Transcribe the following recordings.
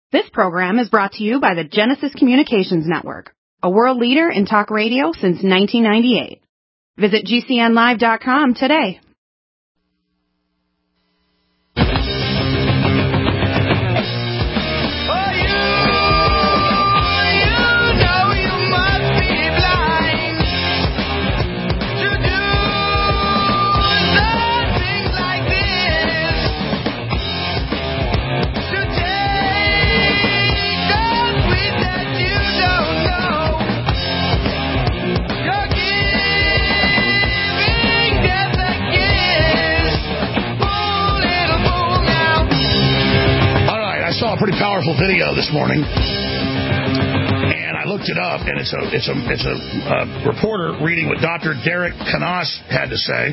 This program is brought to you by the Genesis Communications Network, a world leader in talk radio since 1998. Visit GCNlive.com today. Pretty powerful video this morning, and I looked it up, and it's a reporter reading what Dr. Derek Knaus had to say,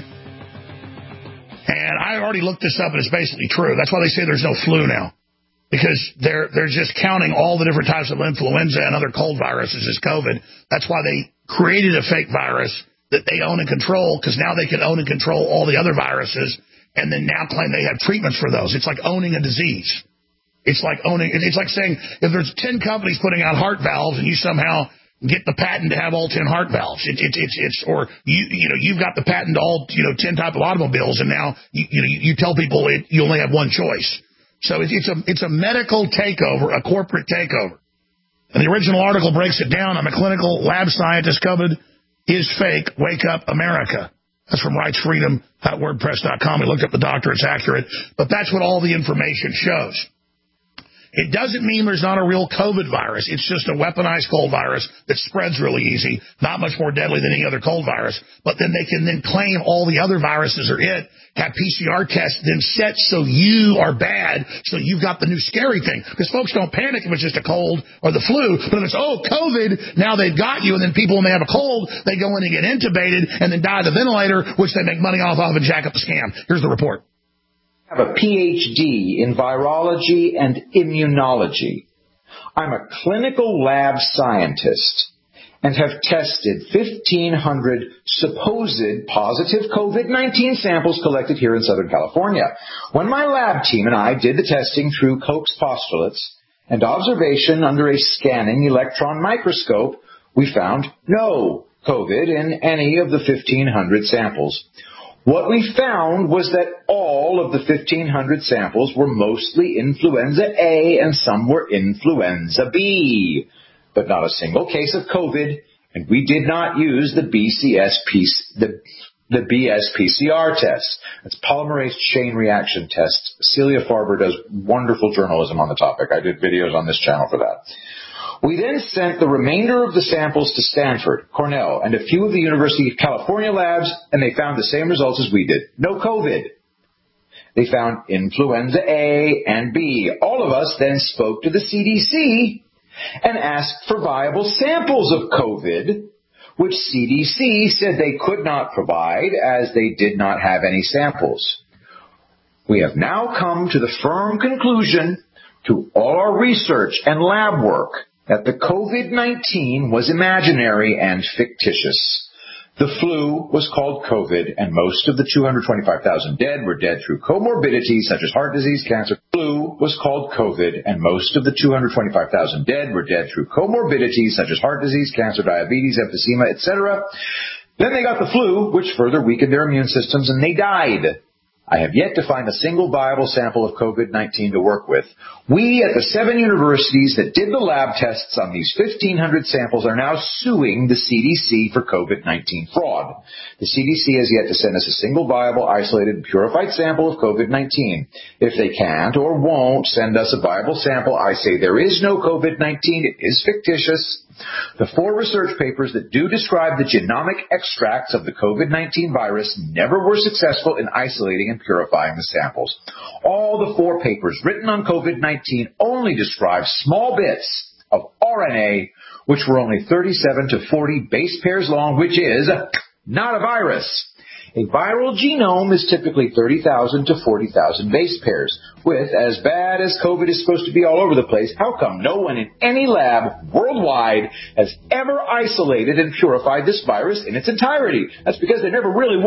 and I already looked this up, and it's basically true. That's why they say there's no flu now, because they're just counting all the different types of influenza and other cold viruses as COVID. That's why they created a fake virus that they own and control, because now they can own and control all the other viruses, and then now claim they have treatments for those. It's like owning a disease. It's like saying if there's 10 companies putting out heart valves and you somehow get the patent to have all 10 heart valves, or you've got the patent to all 10 type of automobiles, and now you tell people you only have one choice. So it's a medical takeover, a corporate takeover. And the original article breaks it down. I'm a clinical lab scientist. COVID is fake. Wake up, America. That's from rightsfreedom.wordpress.com. We looked up the doctor. It's accurate. But that's what all the information shows. It doesn't mean there's not a real COVID virus. It's just a weaponized cold virus that spreads really easy, not much more deadly than any other cold virus. But then they can then claim all the other viruses are it, have PCR tests then set so you are bad, so you've got the new scary thing. Because folks don't panic if it's just a cold or the flu. But if it's, COVID, now they've got you. And then people, when they have a cold, they go in and get intubated and then die on the ventilator, which they make money off of and jack up the scam. Here's the report. I have a PhD in virology and immunology. I'm a clinical lab scientist and have tested 1,500 supposed positive COVID-19 samples collected here in Southern California. When my lab team and I did the testing through Koch's postulates and observation under a scanning electron microscope, we found no COVID in any of the 1,500 samples. What we found was that all of the 1,500 samples were mostly influenza A and some were influenza B, but not a single case of COVID, and we did not use the BS-PCR test. That's polymerase chain reaction test. Celia Farber does wonderful journalism on the topic. I did videos on this channel for that. We then sent the remainder of the samples to Stanford, Cornell, and a few of the University of California labs, and they found the same results as we did. No COVID. They found influenza A and B. All of us then spoke to the CDC and asked for viable samples of COVID, which CDC said they could not provide as they did not have any samples. We have now come to the firm conclusion through all our research and lab work that the COVID-19 was imaginary and fictitious. The flu was called COVID, and most of the 225,000 dead were dead through comorbidities such as heart disease, cancer. Flu was called COVID, and most of the 225,000 dead were dead through comorbidities such as heart disease, cancer, diabetes, emphysema, etc. Then they got the flu, which further weakened their immune systems, and they died. I have yet to find a single viable sample of COVID-19 to work with. We at the 7 universities that did the lab tests on these 1,500 samples are now suing the CDC for COVID-19 fraud. The CDC has yet to send us a single viable, isolated, and purified sample of COVID-19. If they can't or won't send us a viable sample, I say there is no COVID-19. It is fictitious. The 4 research papers that do describe the genomic extracts of the COVID-19 virus never were successful in isolating and purifying the samples. All the 4 papers written on COVID-19 only describe small bits of RNA, which were only 37 to 40 base pairs long, which is not a virus. A viral genome is typically 30,000 to 40,000 base pairs. With as bad as COVID is supposed to be all over the place, how come no one in any lab worldwide has ever isolated and purified this virus in its entirety? That's because they never really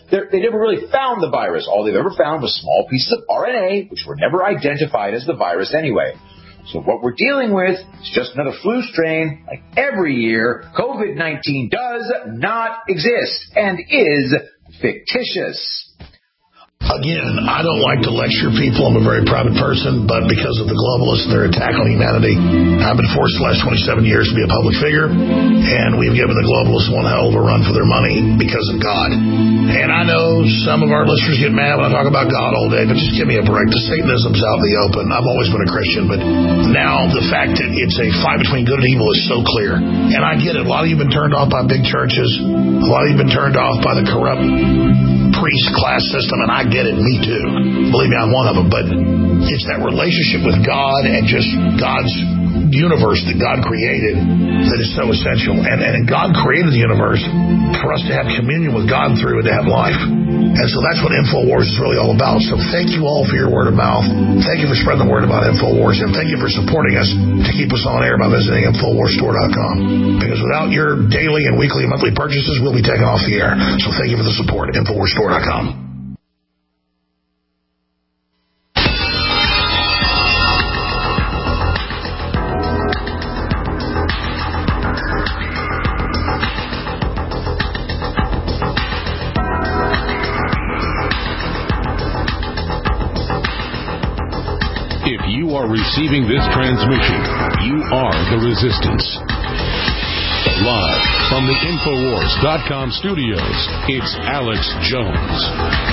found the virus. All they've ever found was small pieces of RNA, which were never identified as the virus anyway. So what we're dealing with is just another flu strain. Like every year, COVID-19 does not exist and is fictitious. Again, I don't like to lecture people. I'm a very private person, but because of the globalists and their attack on humanity, I've been forced the last 27 years to be a public figure, and we've given the globalists one hell of a run for their money because of God. And I know some of our listeners get mad when I talk about God all day, but just give me a break. The Satanism's out in the open. I've always been a Christian, but now the fact that it's a fight between good and evil is so clear. And I get it. A lot of you have been turned off by big churches. A lot of you have been turned off by the corrupt priest class system, and I get it, me too. Believe me, I'm one of them, but it's that relationship with God and just God's universe that God created that is so essential. And God created the universe for us to have communion with God through and to have life. And so that's what InfoWars is really all about. So thank you all for your word of mouth. Thank you for spreading the word about InfoWars, and thank you for supporting us to keep us on air by visiting InfoWarsStore.com. Because without your daily and weekly and monthly purchases, we'll be taken off the air. So thank you for the support at InfoWarsStore.com. If you are receiving this transmission, you are the resistance. Live from the Infowars.com studios, it's Alex Jones.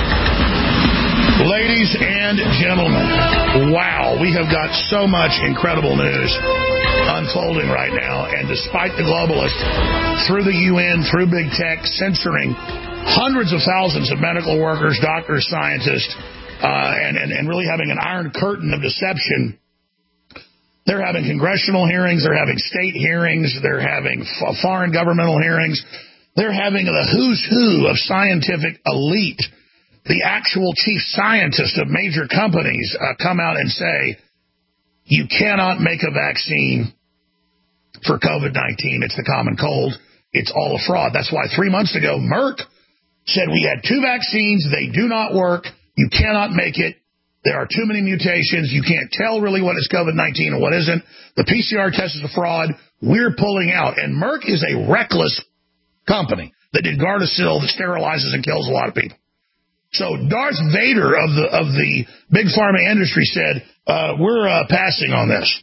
Ladies and gentlemen, wow, we have got so much incredible news unfolding right now, and despite the globalists, through the UN, through big tech, censoring hundreds of thousands of medical workers, doctors, scientists, and really having an iron curtain of deception. They're having congressional hearings, they're having state hearings, they're having foreign governmental hearings, they're having the who's who of scientific elite, the actual chief scientists of major companies come out and say, you cannot make a vaccine for COVID-19. It's the common cold. It's all a fraud. That's why 3 months ago, Merck said we had 2 vaccines. They do not work. You cannot make it. There are too many mutations. You can't tell really what is COVID-19 and what isn't. The PCR test is a fraud. We're pulling out. And Merck is a reckless company that did Gardasil that sterilizes and kills a lot of people. So Darth Vader of the big pharma industry said, we're passing on this.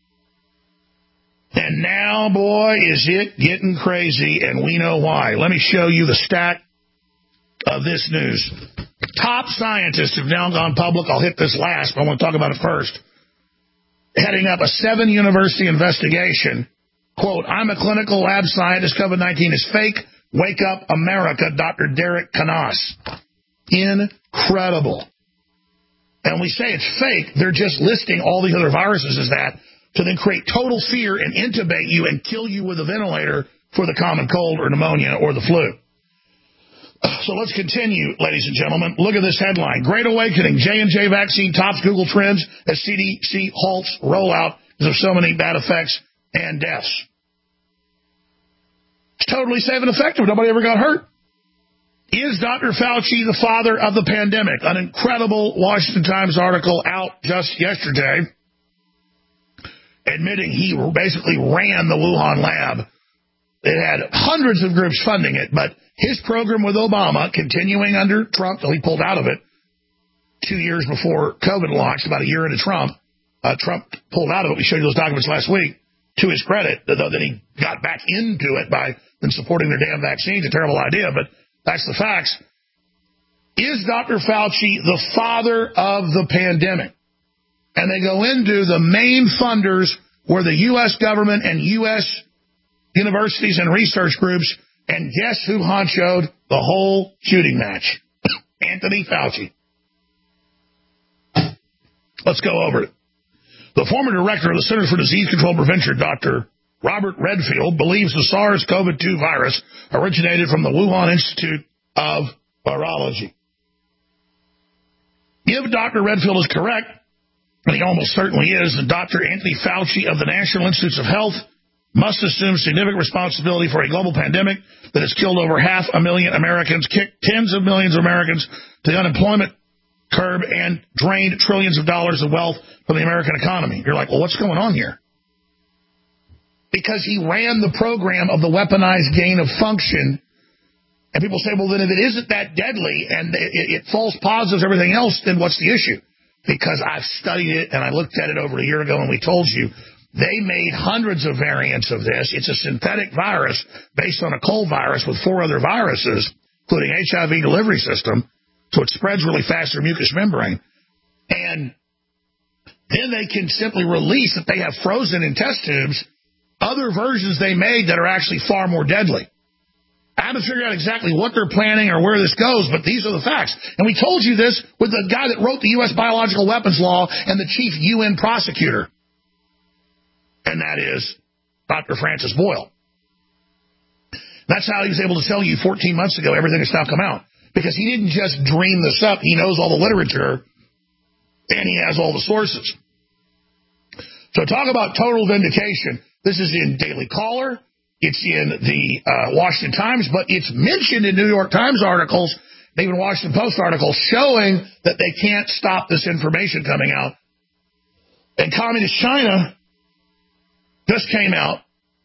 And now, boy, is it getting crazy, and we know why. Let me show you the stat of this news. Top scientists have now gone public. I'll hit this last, but I want to talk about it first. Heading up a 7-university investigation. Quote, I'm a clinical lab scientist. COVID-19 is fake. Wake up, America, Dr. Derek Kanas. Incredible. And we say it's fake. They're just listing all the other viruses as that to then create total fear and intubate you and kill you with a ventilator for the common cold or pneumonia or the flu. So let's continue, ladies and gentlemen. Look at this headline. Great Awakening. J&J vaccine tops Google Trends as CDC halts rollout because of so many bad effects and deaths. It's totally safe and effective. Nobody ever got hurt. Is Dr. Fauci the father of the pandemic? An incredible Washington Times article out just yesterday admitting he basically ran the Wuhan lab. It had hundreds of groups funding it, but his program with Obama, continuing under Trump till he pulled out of it 2 years before COVID launched, about a year into Trump, Trump pulled out of it. We showed you those documents last week. To his credit, though, that he got back into it by then supporting their damn vaccines. A terrible idea, but that's the facts. Is Dr. Fauci the father of the pandemic? And they go into the main funders were the U.S. government and U.S. universities and research groups, and guess who honchoed the whole shooting match? Anthony Fauci. Let's go over it. The former director of the Centers for Disease Control and Prevention, Dr. Robert Redfield, believes the SARS-CoV-2 virus originated from the Wuhan Institute of Virology. If Dr. Redfield is correct, and he almost certainly is, then Dr. Anthony Fauci of the National Institutes of Health must assume significant responsibility for a global pandemic that has killed over 500,000 Americans, kicked tens of millions of Americans to the unemployment curb, and drained trillions of dollars of wealth for the American economy. You're like, well, what's going on here? Because he ran the program of the weaponized gain of function. And people say, well, then if it isn't that deadly and it false positives everything else, then what's the issue? Because I've studied it and I looked at it over a year ago and we told you they made hundreds of variants of this. It's a synthetic virus based on a cold virus with 4 other viruses, including HIV delivery system. So it spreads really fast through mucous membrane. And then they can simply release, if they have frozen in test tubes, other versions they made that are actually far more deadly. I haven't figured out exactly what they're planning or where this goes, but these are the facts. And we told you this with the guy that wrote the U.S. biological weapons law and the chief UN prosecutor. And that is Dr. Francis Boyle. That's how he was able to tell you 14 months ago everything has now come out. Because he didn't just dream this up. He knows all the literature, and he has all the sources. So talk about total vindication. This is in Daily Caller. It's in the Washington Times, but it's mentioned in New York Times articles, even Washington Post articles, showing that they can't stop this information coming out. And Communist China just came out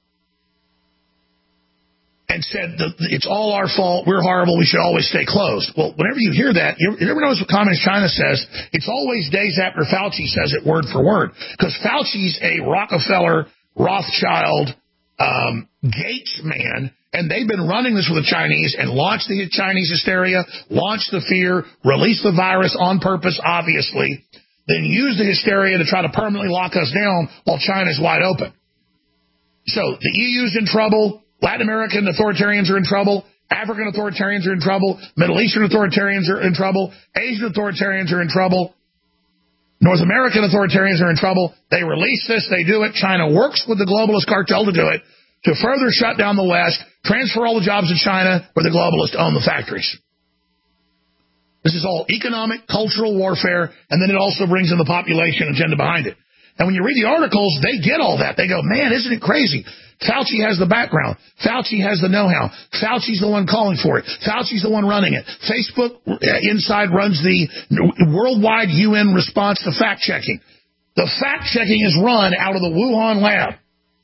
and said it's all our fault, we're horrible, we should always stay closed. Well, whenever you hear that, you ever notice what Communist China says? It's always days after Fauci says it word for word. Because Fauci's a Rockefeller, Rothschild, Gates man, and they've been running this with the Chinese and launched the Chinese hysteria, launched the fear, released the virus on purpose, obviously, then used the hysteria to try to permanently lock us down while China's wide open. So the EU's in trouble, Latin American authoritarians are in trouble, African authoritarians are in trouble, Middle Eastern authoritarians are in trouble, Asian authoritarians are in trouble, North American authoritarians are in trouble. They release this, they do it. China works with the globalist cartel to do it, to further shut down the West, transfer all the jobs to China where the globalists own the factories. This is all economic, cultural warfare, and then it also brings in the population agenda behind it. And when you read the articles, they get all that. They go, man, isn't it crazy? Fauci has the background. Fauci has the know-how. Fauci's the one calling for it. Fauci's the one running it. Facebook Inside runs the worldwide UN response to fact-checking. The fact-checking is run out of the Wuhan lab.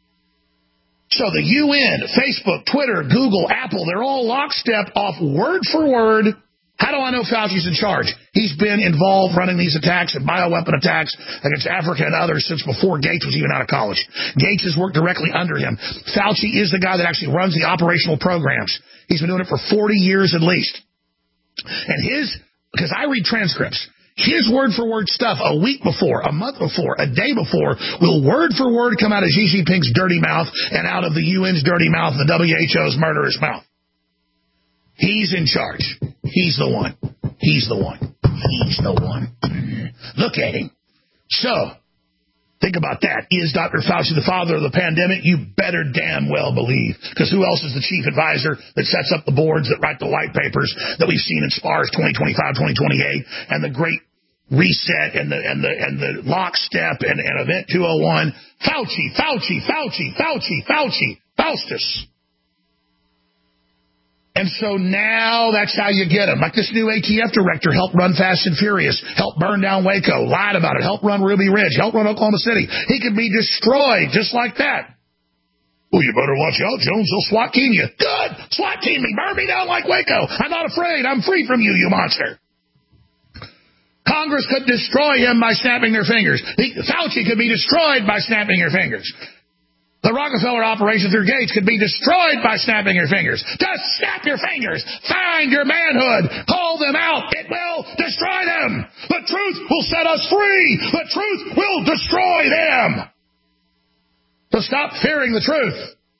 So the UN, Facebook, Twitter, Google, Apple, they're all lockstep off word for word. How do I know Fauci's in charge? He's been involved running these attacks and bioweapon attacks against Africa and others since before Gates was even out of college. Gates has worked directly under him. Fauci is the guy that actually runs the operational programs. He's been doing it for 40 years at least. And because I read transcripts, his word-for-word stuff a week before, a month before, a day before will word-for-word come out of Xi Jinping's dirty mouth and out of the UN's dirty mouth and the WHO's murderous mouth. He's in charge. He's the one. He's the one. He's the one. Look at him. So, think about that. Is Dr. Fauci the father of the pandemic? You better damn well believe. Because who else is the chief advisor that sets up the boards that write the white papers that we've seen in SPARS 2025, 2028, and the Great Reset and the lockstep and Event 201? Fauci, Fauci, Fauci, Fauci, Fauci, Faustus. And so now that's how you get them. Like this new ATF director helped run Fast and Furious, helped burn down Waco, lied about it, helped run Ruby Ridge, helped run Oklahoma City. He could be destroyed just like that. Well, you better watch out, Jones. They'll SWAT team you. Good. SWAT team me. Burn me down like Waco. I'm not afraid. I'm free from you, you monster. Congress could destroy him by snapping their fingers. Fauci could be destroyed by snapping your fingers. The Rockefeller operation through Gates could be destroyed by snapping your fingers. Just snap your fingers. Find your manhood. Call them out. It will destroy them. The truth will set us free. The truth will destroy them. So stop fearing the truth.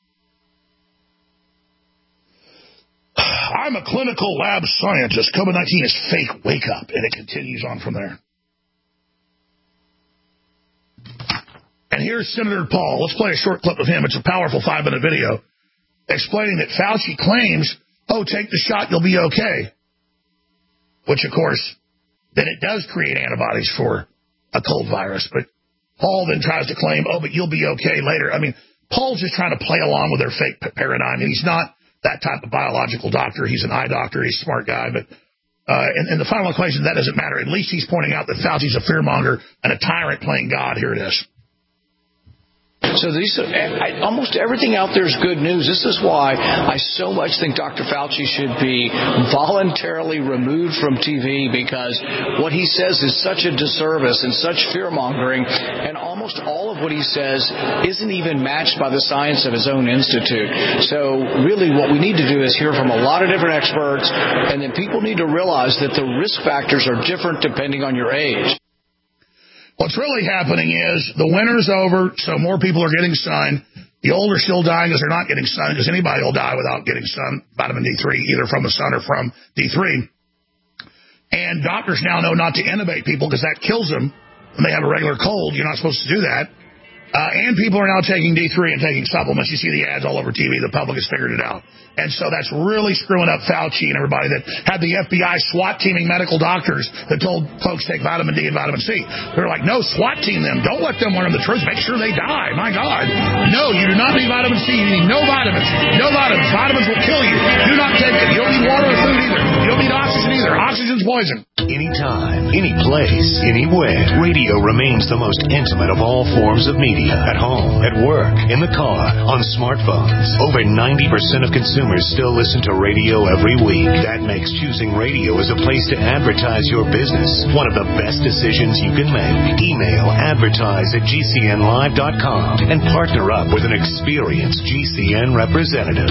I'm a clinical lab scientist. COVID-19 is fake. Wake up. And it continues on from there. And here's Senator Paul. Let's play a short clip of him. It's a powerful 5-minute video explaining that Fauci claims, take the shot, you'll be okay. Which, of course, then it does create antibodies for a cold virus. But Paul then tries to claim, but you'll be okay later. I mean, Paul's just trying to play along with their fake paradigm. And he's not that type of biological doctor. He's an eye doctor. He's a smart guy. But in the final equation, that doesn't matter. At least he's pointing out that Fauci's a fearmonger and a tyrant playing God. Here it is. So almost everything out there is good news. This is why I so much think Dr. Fauci should be voluntarily removed from TV, because what he says is such a disservice and such fear-mongering, and almost all of what he says isn't even matched by the science of his own institute. So really what we need to do is hear from a lot of different experts, and then people need to realize that the risk factors are different depending on your age. What's really happening is the winter's over, so more people are getting sun. The old are still dying because they're not getting sun, because anybody will die without getting sun, vitamin D3, either from the sun or from D3. And doctors now know not to intubate people because that kills them when they have a regular cold. You're not supposed to do that. And people are now taking D3 and taking supplements. You see the ads all over TV. The public has figured it out. And so that's really screwing up Fauci and everybody that had the FBI SWAT teaming medical doctors that told folks take vitamin D and vitamin C. They're like, no, SWAT team them. Don't let them learn the truth. Make sure they die. My God. No, you do not need vitamin C. You need no vitamins. No vitamins. Vitamins will kill you. Do not take them. You don't need water or food either. You don't need oxygen either. Oxygen's poison. Anytime, any place, anywhere, radio remains the most intimate of all forms of media. At home, at work, in the car, on smartphones. Over 90% of consumers still listen to radio every week. That makes choosing radio as a place to advertise your business one of the best decisions you can make. Email advertise@gcnlive.com and partner up with an experienced GCN representative.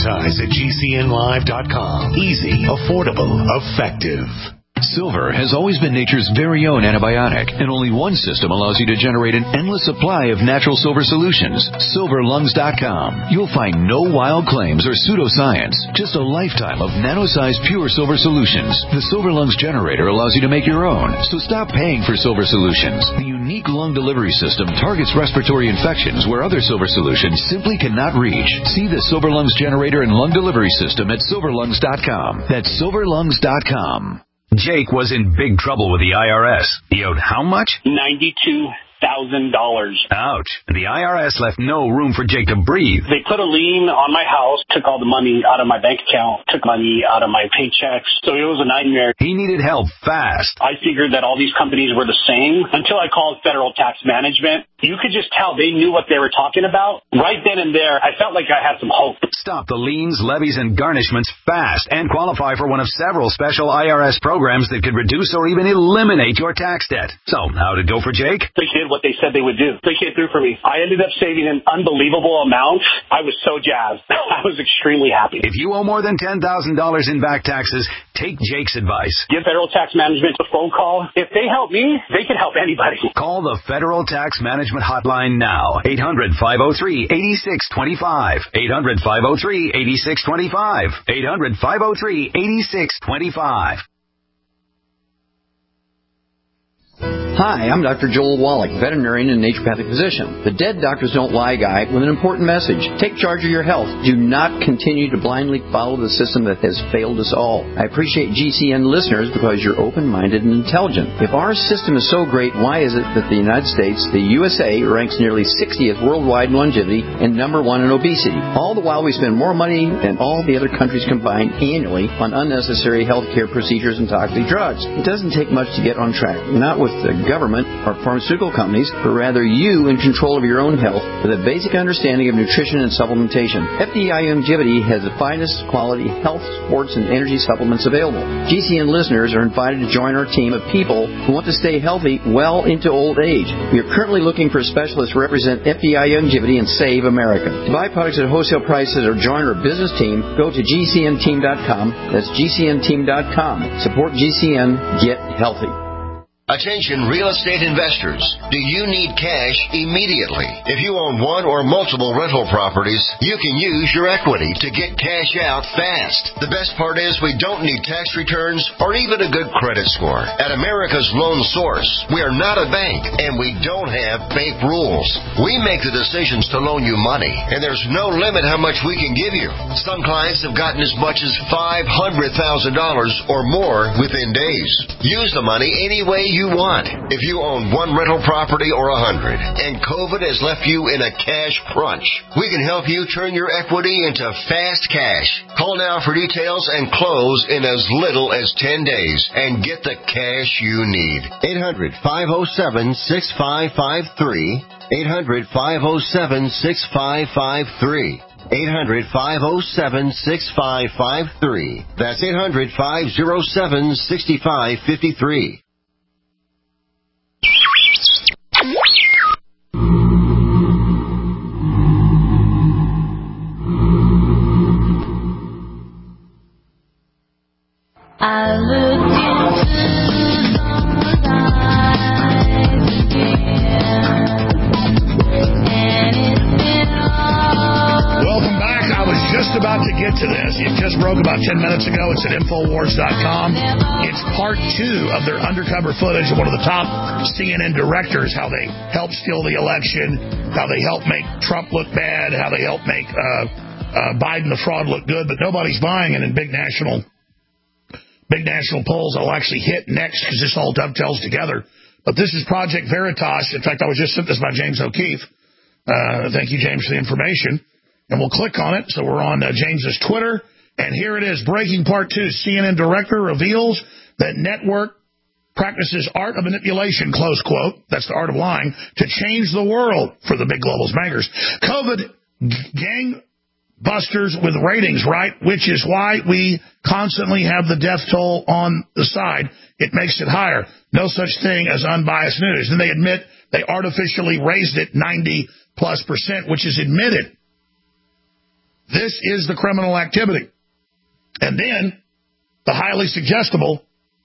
Advertise@gcnlive.com. Easy, affordable, effective. Silver has always been nature's very own antibiotic, and only one system allows you to generate an endless supply of natural silver solutions. SilverLungs.com. You'll find no wild claims or pseudoscience, just a lifetime of nano-sized pure silver solutions. The Silver Lungs generator allows you to make your own, so stop paying for silver solutions. The unique lung delivery system targets respiratory infections where other silver solutions simply cannot reach. See the Silver Lungs generator and lung delivery system at SilverLungs.com. That's SilverLungs.com. Jake was in big trouble with the IRS. He owed how much? $92,000. Ouch. The IRS left no room for Jake to breathe. They put a lien on my house, took all the money out of my bank account, took money out of my paychecks. So it was a nightmare. He needed help fast. I figured that all these companies were the same until I called Federal Tax Management. You could just tell they knew what they were talking about. Right then and there, I felt like I had some hope. Stop the liens, levies, and garnishments fast and qualify for one of several special IRS programs that could reduce or even eliminate your tax debt. So, how'd it go for Jake? They did what they said they would do. They came through for me. I ended up saving an unbelievable amount. I was so jazzed. I was extremely happy. If you owe more than $10,000 in back taxes, take Jake's advice. Give Federal Tax Management a phone call. If they help me, they can help anybody. Call the Federal Tax Management hotline now. 800-503-8625. 800-503-8625. 800-503-8625. Hi, I'm Dr. Joel Wallach, veterinarian and naturopathic physician. The Dead Doctors Don't Lie guy with an important message. Take charge of your health. Do not continue to blindly follow the system that has failed us all. I appreciate GCN listeners because you're open-minded and intelligent. If our system is so great, why is it that the United States, the USA, ranks nearly 60th worldwide in longevity and number 1 in obesity? All the while we spend more money than all the other countries combined annually on unnecessary healthcare procedures and toxic drugs. It doesn't take much to get on track. Not with the government or pharmaceutical companies, but rather you in control of your own health with a basic understanding of nutrition and supplementation. FDI Longevity has the finest quality health, sports, and energy supplements available. GCN listeners are invited to join our team of people who want to stay healthy well into old age. We are currently looking for specialists to represent FDI Longevity and Save America. To buy products at wholesale prices or join our business team, go to GCNteam.com. That's GCNteam.com. Support GCN. Get healthy. Attention real estate investors. Do you need cash immediately? If you own one or multiple rental properties, you can use your equity to get cash out fast. The best part is we don't need tax returns or even a good credit score. At America's Loan Source, we are not a bank and we don't have bank rules. We make the decisions to loan you money and there's no limit how much we can give you. Some clients have gotten as much as $500,000 or more within days. Use the money any way you want. If you own one rental property or 100 and COVID has left you in a cash crunch, we can help you turn your equity into fast cash. Call now for details and close in as little as 10 days and get the cash you need. 800-507-6553. 800-507-6553. 800-507-6553. That's 800-507-6553. I looked into someone's eyes again, and it's been all... Welcome back. I was just about to get to this. It just broke about 10 minutes ago. It's at Infowars.com. It's part 2 of their undercover footage of one of the top CNN directors, how they helped steal the election, how they helped make Trump look bad, how they helped make Biden the fraud look good, but nobody's buying it in big national polls. I'll actually hit next because this all dovetails together. But this is Project Veritas. In fact, I was just sent this by James O'Keefe. Thank you, James, for the information. And we'll click on it. So we're on James's Twitter. And here it is. Breaking part 2. CNN director reveals that network practices art of manipulation, close quote. That's the art of lying, to change the world for the big global bankers. COVID gangbusters with ratings, right? Which is why we constantly have the death toll on the side. It makes it higher. No such thing as unbiased news. And they admit they artificially raised it 90+%, which is admitted. This is the criminal activity. And then the highly suggestible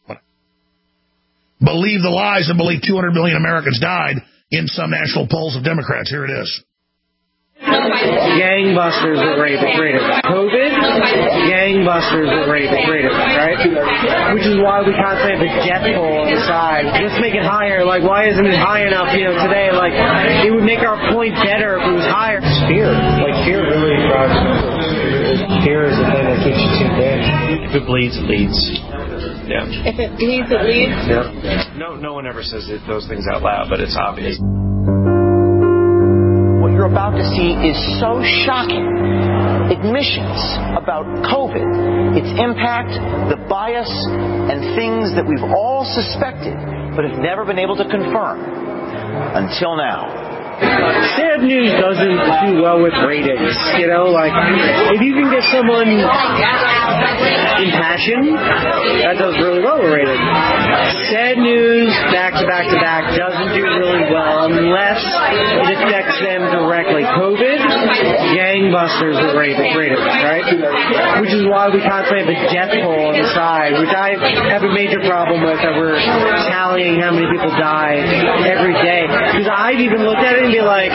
believe the lies and believe 200 million Americans died in some national polls of Democrats. Here it is. Gangbusters at rate of COVID, gangbusters at rate of right? Which is why we constantly have a death toll on the side. Let's make it higher. Like, why isn't it high enough, today? Like, it would make our point better if it was higher. Fear. Like, fear really drives people. Fear is the thing that keeps you tuned in. If it bleeds, it leads. Yeah. If it bleeds, it leads? Yeah. No one ever says those things out loud, but it's obvious. What you're about to see is so shocking. Admissions about COVID, its impact, the bias, and things that we've all suspected but have never been able to confirm until now. Sad news doesn't do well with ratings, like, if you can get someone impassioned, that does really well with ratings. Sad news, back to back to back, doesn't do really well unless it affects them directly. COVID, gangbusters with ratings, right? Which is why we constantly have a death toll on the side, which I have a major problem with, that we're tallying how many people die every day. Because I've even looked at it and be like,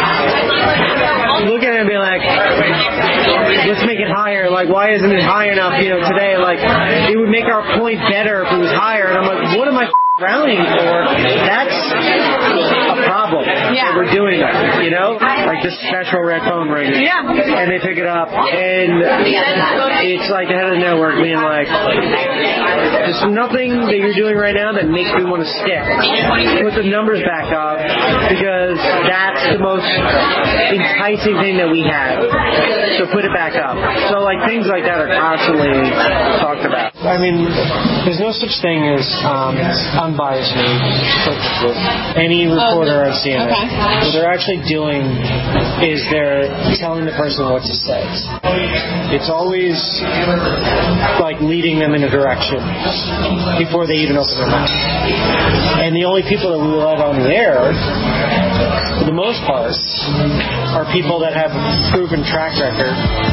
let's make it higher. Like, why isn't it high enough, today? Like, it would make our point better if it was higher. And I'm like, what am I rallying for? That's a problem. Yeah. We're doing that, like the special red phone ring. Yeah. And they pick it up, and it's like the head of the network being like, there's nothing that you're doing right now that makes me want to stick. Put the numbers back up, because that's the most enticing thing that we have. So put it back up. So, like, things like that are constantly talked about. I mean, there's no such thing as unbiased news. Any reporter on CNN, what they're actually doing is they're telling the person what to say. It's always like leading them in a direction before they even open their mouth. And the only people that we will let on the air, for the most part, are people that have a proven track record.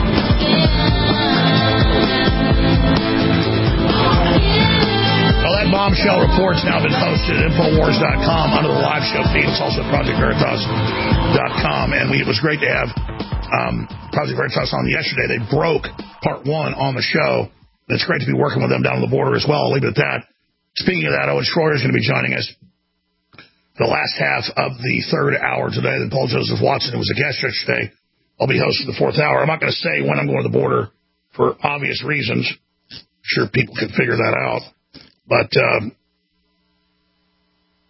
Well, that bombshell report's now been posted at Infowars.com under the live show feed. It's also at ProjectVeritas.com. And it was great to have Project Veritas on yesterday. They broke part 1 on the show. It's great to be working with them down on the border as well. I'll leave it at that. Speaking of that, Owen Schroyer is going to be joining us the last half of the 3rd hour today. Then Paul Joseph Watson, who was a guest yesterday, I'll be hosting the 4th hour. I'm not going to say when I'm going to the border for obvious reasons. I'm sure people can figure that out. But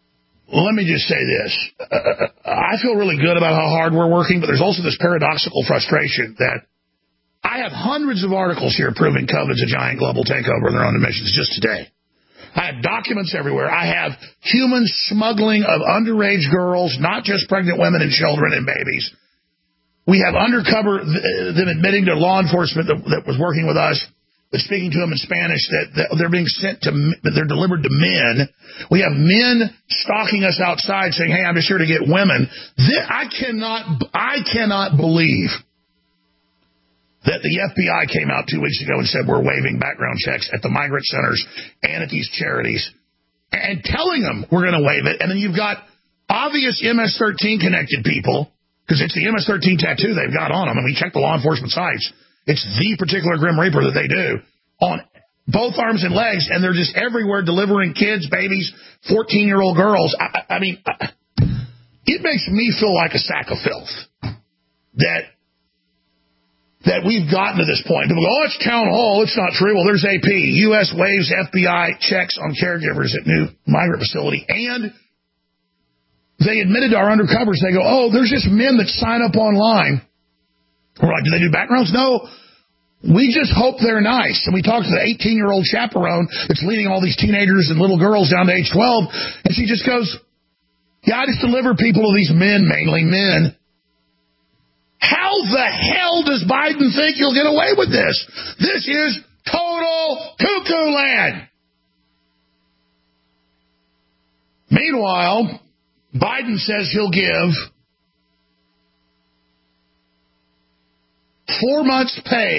let me just say this. I feel really good about how hard we're working, but there's also this paradoxical frustration that I have hundreds of articles here proving COVID's a giant global takeover of their own emissions just today. I have documents everywhere. I have human smuggling of underage girls, not just pregnant women and children and babies. We have undercover them admitting to law enforcement that was working with us, but speaking to them in Spanish, that they're being they're delivered to men. We have men stalking us outside saying, hey, I'm just here to get women. I cannot believe that the FBI came out 2 weeks ago and said we're waiving background checks at the migrant centers and at these charities and telling them we're going to waive it. And then you've got obvious MS-13 connected people, because it's the MS-13 tattoo they've got on them. And we check the law enforcement sites. It's the particular Grim Reaper that they do on both arms and legs, and they're just everywhere delivering kids, babies, 14-year-old girls. I mean, it makes me feel like a sack of filth that we've gotten to this point. People go, oh, it's town hall. It's not true. Well, there's AP. U.S. waives FBI checks on caregivers at new migrant facility. And they admitted to our undercovers. They go, oh, there's just men that sign up online. We're like, do they do backgrounds? No. We just hope they're nice. And we talked to the 18-year-old chaperone that's leading all these teenagers and little girls down to age 12. And she just goes, yeah, I just deliver people to these men, mainly men. How the hell does Biden think he'll get away with this? This is total cuckoo land. Meanwhile, Biden says he'll give 4 months' pay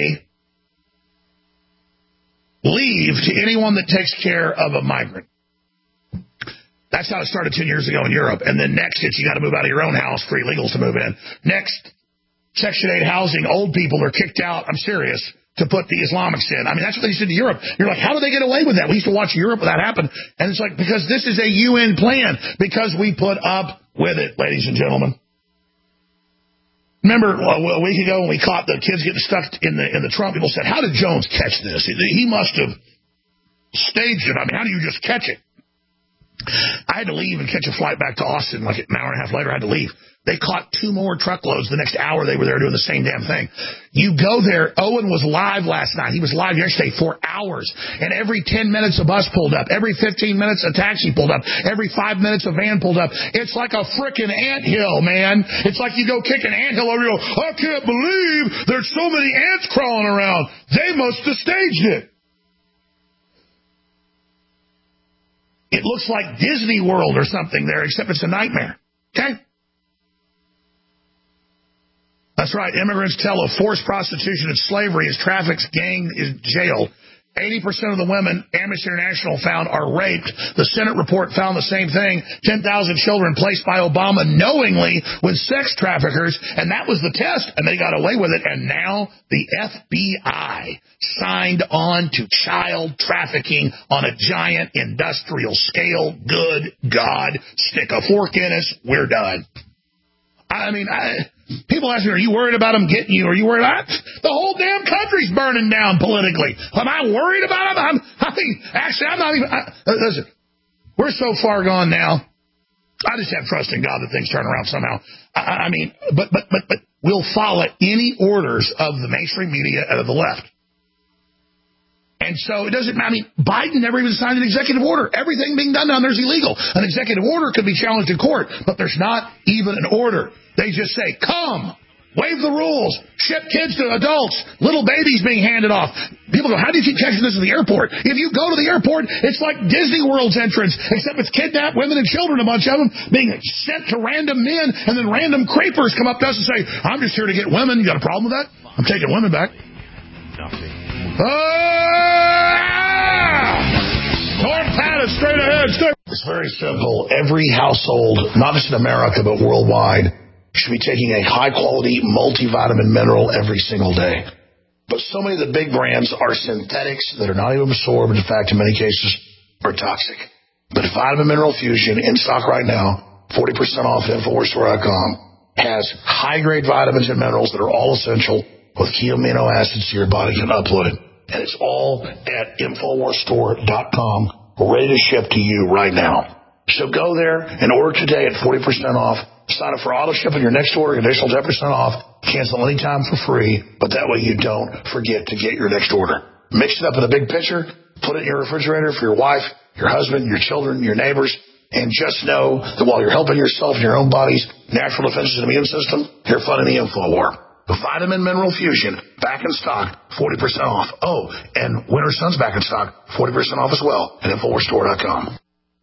leave to anyone that takes care of a migrant. That's how it started 10 years ago in Europe. And then next, it's you got to move out of your own house for illegals to move in. Next, Section 8 housing, old people are kicked out, I'm serious, to put the Islamics in. I mean, that's what they did to Europe. You're like, how do they get away with that? We used to watch Europe when that happened. And it's like, because this is a UN plan. Because we put up with it, ladies and gentlemen. Remember a week ago when we caught the kids getting stuck in the trunk, people said, how did Jones catch this? He must have staged it. I mean, how do you just catch it? I had to leave and catch a flight back to Austin like an hour and a half later. I had to leave. They caught 2 more truckloads the next hour they were there doing the same damn thing. You go there. Owen was live last night. He was live yesterday for hours. And every 10 minutes a bus pulled up. Every 15 minutes a taxi pulled up. Every 5 minutes a van pulled up. It's like a frickin' anthill, man. It's like you go kick an anthill over and you go, I can't believe there's so many ants crawling around. They must have staged it. It looks like Disney World or something there, except it's a nightmare. Okay? That's right. Immigrants tell of forced prostitution and slavery as traffics gang is jailed. 80% of the women Amnesty International found are raped. The Senate report found the same thing. 10,000 children placed by Obama knowingly with sex traffickers, and that was the test, and they got away with it. And now the FBI signed on to child trafficking on a giant industrial scale. Good God, stick a fork in us. We're done. I mean, people ask me, are you worried about them getting you? Are you worried about it? The whole damn country's burning down politically. Am I worried about them? I'm not even. Listen, we're so far gone now. I just have trust in God that things turn around somehow. I mean, but we'll follow any orders of the mainstream media and of the left. And so it doesn't, I mean, Biden never even signed an executive order. Everything being done down there is illegal. An executive order could be challenged in court, but there's not even an order. They just say, come, waive the rules, ship kids to adults, little babies being handed off. People go, how do you keep catching this at the airport? If you go to the airport, it's like Disney World's entrance, except it's kidnapped women and children, a bunch of them being sent to random men, and then random creepers come up to us and say, I'm just here to get women. You got a problem with that? I'm taking women back. North Pat is straight ahead. It's very simple. Every household, not just in America, but worldwide, should be taking a high-quality multivitamin mineral every single day. But so many of the big brands are synthetics that are not even absorbed. In fact, in many cases, are toxic. But Vitamin Mineral Fusion, in stock right now, 40% off InfoWarsStore.com, has high-grade vitamins and minerals that are all essential with key amino acids so your body can upload it. And it's all at InfoWarsStore.com, ready to ship to you right now. So go there and order today at 40% off. Sign up for auto ship on your next order, additional 10% off. Cancel anytime for free, but that way you don't forget to get your next order. Mix it up in a big pitcher, put it in your refrigerator for your wife, your husband, your children, your neighbors, and just know that while you're helping yourself and your own body's natural defenses and immune system, you're fighting the InfoWar. Vitamin Mineral Fusion, back in stock, 40% off. Oh, and Winter Sun's back in stock, 40% off as well at InfoWarsStore.com.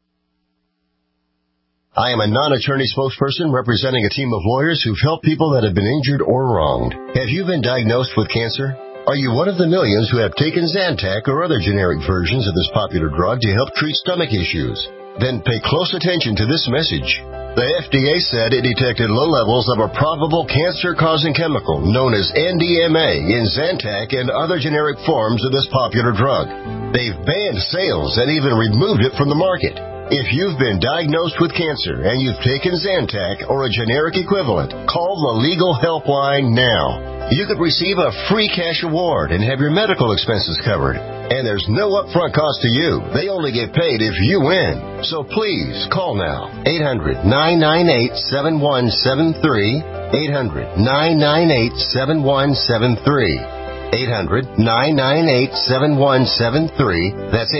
I am a non-attorney spokesperson representing a team of lawyers who've helped people that have been injured or wronged. Have you been diagnosed with cancer? Are you one of the millions who have taken Zantac or other generic versions of this popular drug to help treat stomach issues? Then pay close attention to this message. The FDA said it detected low levels of a probable cancer-causing chemical known as NDMA in Zantac and other generic forms of this popular drug. They've banned sales and even removed it from the market. If you've been diagnosed with cancer and you've taken Zantac or a generic equivalent, call the Legal Helpline now. You could receive a free cash award and have your medical expenses covered. And there's no upfront cost to you. They only get paid if you win. So please, call now. 800-998-7173. 800-998-7173. 800-998-7173. That's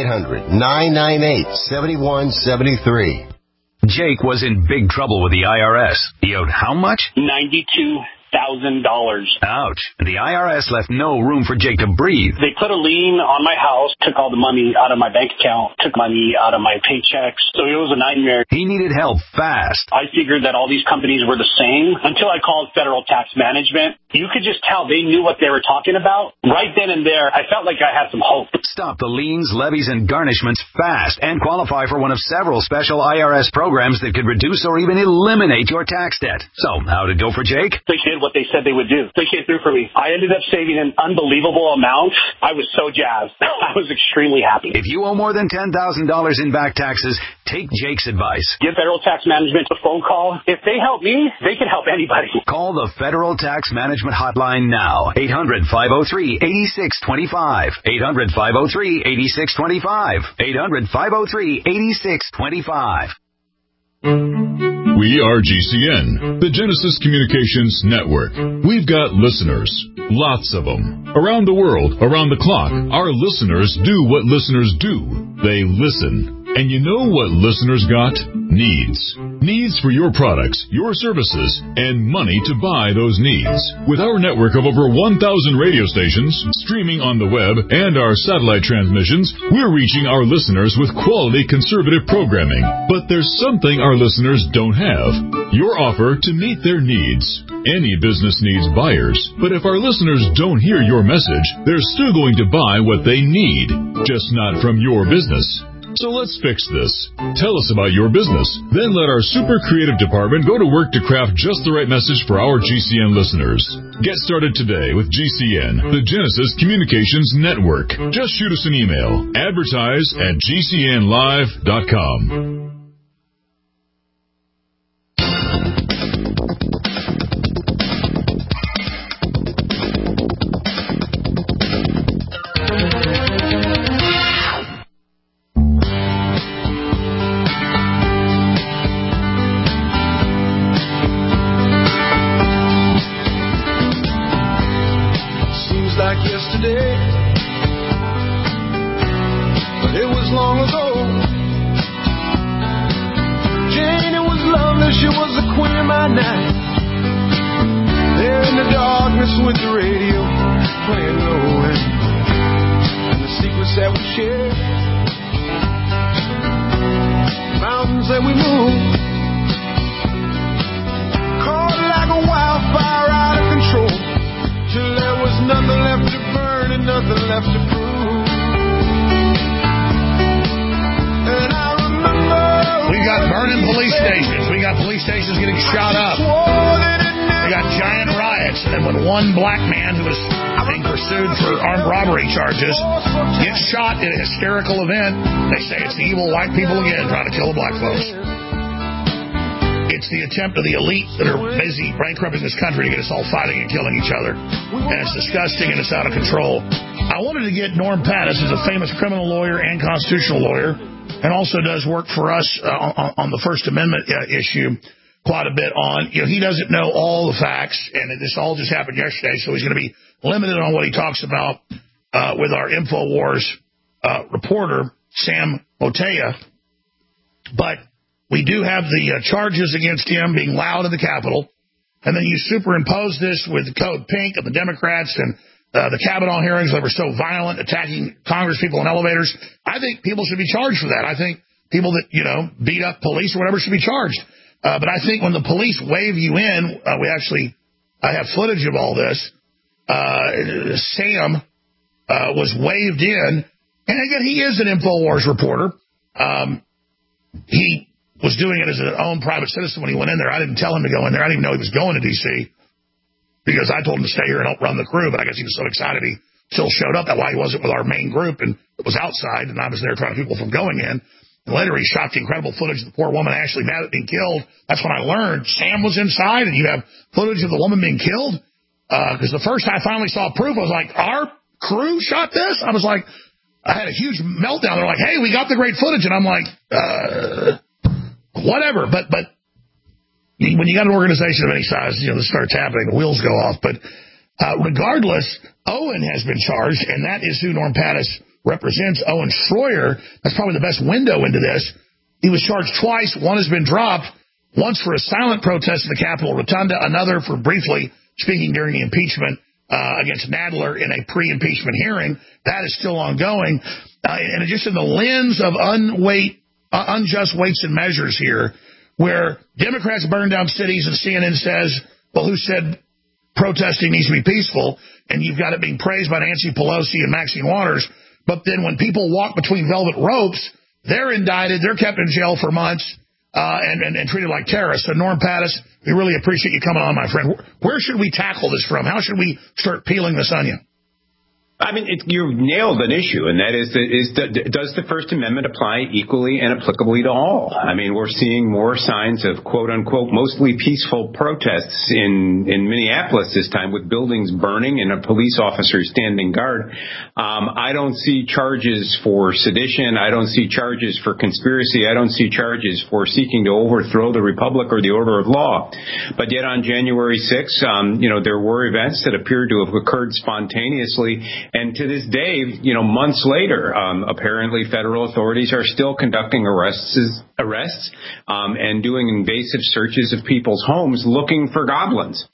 800-998-7173. Jake was in big trouble with the IRS. He owed how much? $92,000. Ouch. The IRS left no room for Jake to breathe. They put a lien on my house, took all the money out of my bank account, took money out of my paychecks. So it was a nightmare. He needed help fast. I figured that all these companies were the same until I called Federal Tax Management. You could just tell they knew what they were talking about. Right then and there, I felt like I had some hope. Stop the liens, levies, and garnishments fast and qualify for one of several special IRS programs that could reduce or even eliminate your tax debt. So, how'd it go for Jake? They did what they said they would do. They came through for me. I ended up saving an unbelievable amount. I was so jazzed. I was extremely happy. If you owe more than $10,000 in back taxes, take Jake's advice. Give Federal Tax Management a phone call. If they help me, they can help anybody. Call the Federal Tax Management Hotline now. 800-503-8625. 800-503-8625. 800-503-8625. We are GCN, the Genesis Communications Network. We've got listeners, lots of them. Around the world, around the clock, our listeners do what listeners do. They listen. And you know what listeners got? Needs. Needs for your products, your services, and money to buy those needs. With our network of over 1,000 radio stations, streaming on the web, and our satellite transmissions, we're reaching our listeners with quality conservative programming. But there's something our listeners don't have. Your offer to meet their needs. Any business needs buyers, but if our listeners don't hear your message, they're still going to buy what they need, just not from your business. So let's fix this. Tell us about your business. Then let our super creative department go to work to craft just the right message for our GCN listeners. Get started today with GCN, the Genesis Communications Network. Just shoot us an email. Advertise@GCNlive.com. Hysterical event. They say it's the evil white people again trying to kill the black folks. It's the attempt of the elite that are busy bankrupting this country to get us all fighting and killing each other. And it's disgusting and it's out of control. I wanted to get Norm Pattis, who's a famous criminal lawyer and constitutional lawyer, and also does work for us on the First Amendment issue quite a bit on. He doesn't know all the facts, and this all just happened yesterday, so he's going to be limited on what he talks about with our InfoWars reporter, Sam Motea. But we do have the charges against him being loud in the Capitol, and then you superimpose this with Code Pink and the Democrats and the Kavanaugh hearings that were so violent, attacking Congress people in elevators. I think people should be charged for that. I think people that, beat up police or whatever should be charged. But I think when the police wave you in, I have footage of all this. Sam was waved in, and again, he is an InfoWars reporter. He was doing it as an own private citizen when he went in there. I didn't tell him to go in there. I didn't even know he was going to D.C. because I told him to stay here and help run the crew, but I guess he was so excited he still showed up. That's why he wasn't with our main group and it was outside, and I was there trying to keep people from going in. And later he shot the incredible footage of the poor woman Ashley Babbitt being killed. That's when I learned Sam was inside and you have footage of the woman being killed. Because the first I finally saw proof, I was like, our crew shot this? I was like, I had a huge meltdown. They're like, hey, we got the great footage. And I'm like, whatever. But when you got an organization of any size, this starts happening, the wheels go off. But regardless, Owen has been charged, and that is who Norm Pattis represents. Owen Schroyer. That's probably the best window into this. He was charged twice. One has been dropped. Once for a silent protest in the Capitol Rotunda, another for briefly speaking during the impeachment against Nadler in a pre-impeachment hearing. That is still ongoing. And just in the lens of unjust weights and measures here, where Democrats burn down cities and CNN says, well, who said protesting needs to be peaceful? And you've got it being praised by Nancy Pelosi and Maxine Waters. But then when people walk between velvet ropes, they're indicted, they're kept in jail for months, and treated like terrorists. So Norm Pattis, we really appreciate you coming on, my friend. Where should we tackle this from? How should we start peeling this onion? I mean, you nailed an issue, and that is does the First Amendment apply equally and applicably to all? I mean, we're seeing more signs of quote-unquote mostly peaceful protests in Minneapolis this time, with buildings burning and a police officer standing guard. I don't see charges for sedition. I don't see charges for conspiracy. I don't see charges for seeking to overthrow the republic or the order of law. But yet on January 6th, there were events that appeared to have occurred spontaneously. And to this day, months later, apparently federal authorities are still conducting arrests and doing invasive searches of people's homes looking for goblins.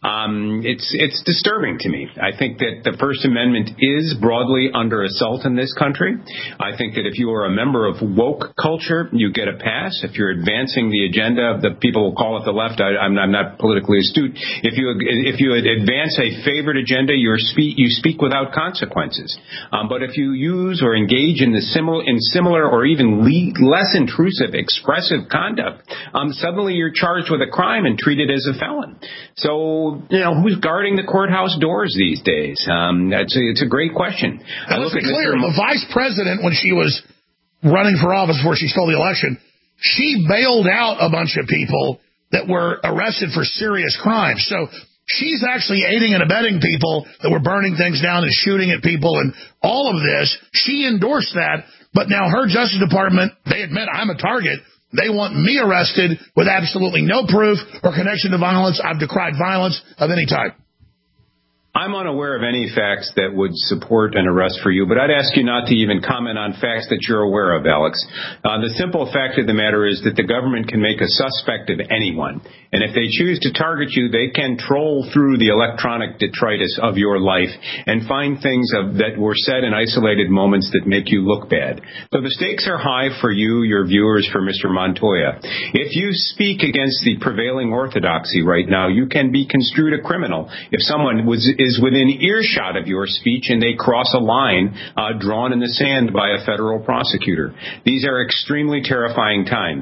It's disturbing to me. I think that the First Amendment is broadly under assault in this country. I think that if you are a member of woke culture, you get a pass. If you're advancing the agenda of the people who call it the left, I'm not politically astute. If you advance a favored agenda, you speak without consequences. But if you use or engage in similar or even less intrusive expressive conduct, suddenly you're charged with a crime and treated as a felon. So, who's guarding the courthouse doors these days? It's a great question. Now, let's be clear. The vice president, when she was running for office before she stole the election, she bailed out a bunch of people that were arrested for serious crimes. So she's actually aiding and abetting people that were burning things down and shooting at people and all of this. She endorsed that, but now her Justice Department, they admit I'm a target. They want me arrested with absolutely no proof or connection to violence. I've decried violence of any type. I'm unaware of any facts that would support an arrest for you, but I'd ask you not to even comment on facts that you're aware of, Alex. The simple fact of the matter is that the government can make a suspect of anyone. And if they choose to target you, they can troll through the electronic detritus of your life and find things that were said in isolated moments that make you look bad. So the stakes are high for you, your viewers, for Mr. Montoya. If you speak against the prevailing orthodoxy right now, you can be construed a criminal if someone is within earshot of your speech and they cross a line drawn in the sand by a federal prosecutor. These are extremely terrifying times.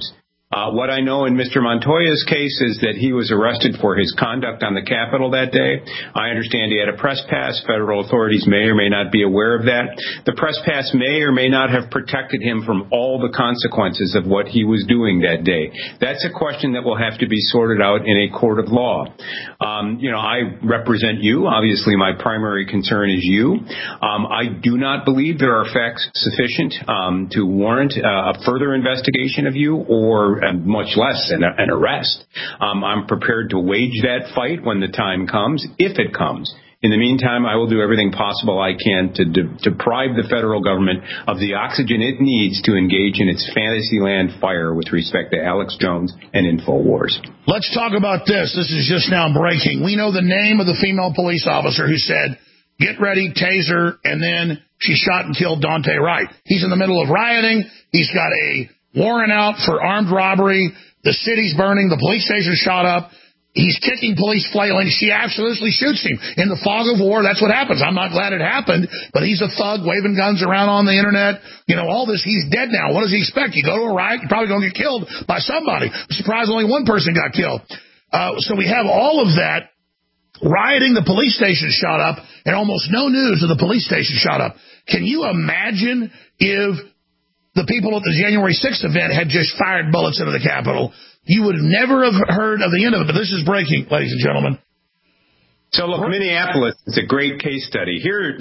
What I know in Mr. Montoya's case is that he was arrested for his conduct on the Capitol that day. I understand he had a press pass. Federal authorities may or may not be aware of that. The press pass may or may not have protected him from all the consequences of what he was doing that day. That's a question that will have to be sorted out in a court of law. I represent you. Obviously, my primary concern is you. I do not believe there are facts sufficient to warrant a further investigation of you or much less an arrest. I'm prepared to wage that fight when the time comes, if it comes. In the meantime, I will do everything possible I can to deprive the federal government of the oxygen it needs to engage in its Fantasyland fire with respect to Alex Jones and InfoWars. Let's talk about this. This is just now breaking. We know the name of the female police officer who said, "Get ready, taser," and then she shot and killed Dante Wright. He's in the middle of rioting. He's got a warrant out for armed robbery. The city's burning. The police station shot up. He's kicking police, flailing. She absolutely shoots him. In the fog of war, that's what happens. I'm not glad it happened, but he's a thug waving guns around on the internet. All this. He's dead now. What does he expect? You go to a riot, you're probably going to get killed by somebody. I'm surprised only one person got killed. So we have all of that. Rioting, the police station shot up, and almost no news of the police station shot up. Can you imagine if the people at the January 6th event had just fired bullets into the Capitol? You would never have heard of the end of it, but this is breaking, ladies and gentlemen. So, look, Minneapolis is a great case study. Here,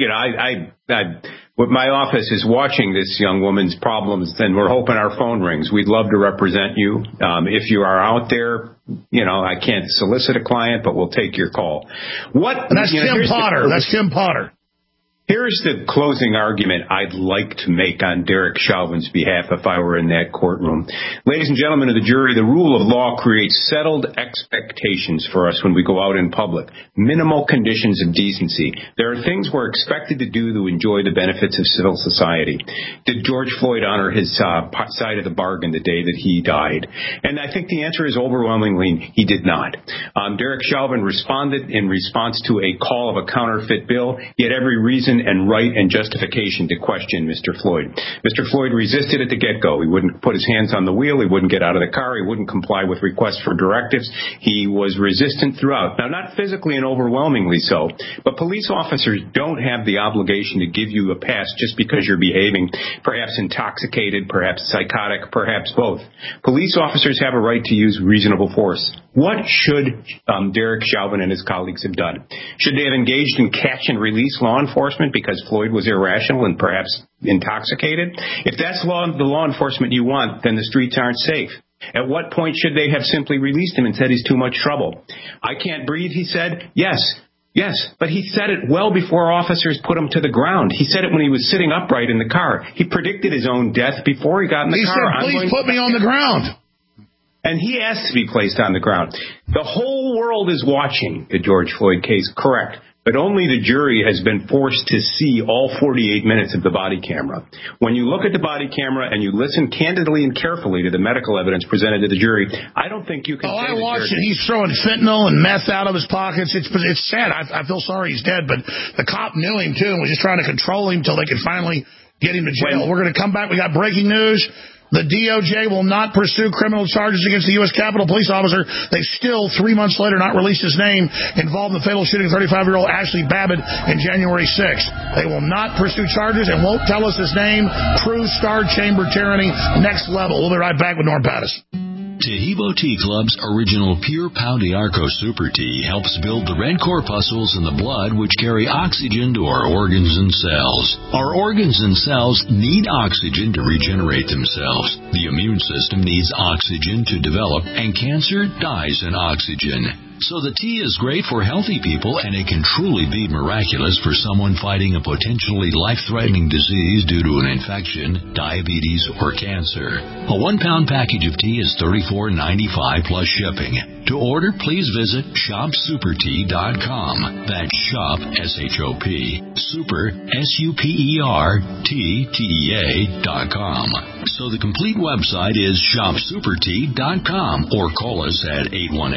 my office is watching this young woman's problems, and we're hoping our phone rings. We'd love to represent you. If you are out there, I can't solicit a client, but we'll take your call. That's Tim Potter. That's Tim Potter. Here's the closing argument I'd like to make on Derek Chauvin's behalf if I were in that courtroom. Ladies and gentlemen of the jury, the rule of law creates settled expectations for us when we go out in public. Minimal conditions of decency. There are things we're expected to do to enjoy the benefits of civil society. Did George Floyd honor his side of the bargain the day that he died? And I think the answer is overwhelmingly he did not. Derek Chauvin responded in response to a call of a counterfeit bill. He had every reason and right and justification to question Mr. Floyd. Mr. Floyd resisted at the get-go. He wouldn't put his hands on the wheel. He wouldn't get out of the car. He wouldn't comply with requests for directives. He was resistant throughout. Now, not physically and overwhelmingly so, but police officers don't have the obligation to give you a pass just because you're behaving perhaps intoxicated, perhaps psychotic, perhaps both. Police officers have a right to use reasonable force. What should Derek Chauvin and his colleagues have done? Should they have engaged in catch and release law enforcement because Floyd was irrational and perhaps intoxicated? If that's the law enforcement you want, then the streets aren't safe. At what point should they have simply released him and said he's too much trouble? I can't breathe, he said. Yes, but he said it well before officers put him to the ground. He said it when he was sitting upright in the car. He predicted his own death before he got in the car. He said, please put me on the ground. And he asked to be placed on the ground. The whole world is watching the George Floyd case, correct. But only the jury has been forced to see all 48 minutes of the body camera. When you look at the body camera and you listen candidly and carefully to the medical evidence presented to the jury, I don't think you can say I watched it. He's throwing fentanyl and meth out of his pockets. It's sad. I feel sorry he's dead, but the cop knew him, too, and was just trying to control him until they could finally get him to jail. We're going to come back. We got breaking news. The DOJ will not pursue criminal charges against the U.S. Capitol police officer. They still, 3 months later, not released his name, involved in the fatal shooting of 35-year-old Ashley Babbitt in January 6th. They will not pursue charges and won't tell us his name. True Star Chamber tyranny, next level. We'll be right back with Norm Pattis. Taheebo Tea Club's original Pure Pau d'Arco Super Tea helps build the red corpuscles in the blood which carry oxygen to our organs and cells. Our organs and cells need oxygen to regenerate themselves. The immune system needs oxygen to develop, and cancer dies in oxygen. So the tea is great for healthy people, and it can truly be miraculous for someone fighting a potentially life-threatening disease due to an infection, diabetes, or cancer. A 1-pound package of tea is $34.95 plus shipping. To order, please visit shopsupertea.com. That's shop, S-H-O-P, super, SUPERTEA.com. So the complete website is shopsupertea.com, or call us at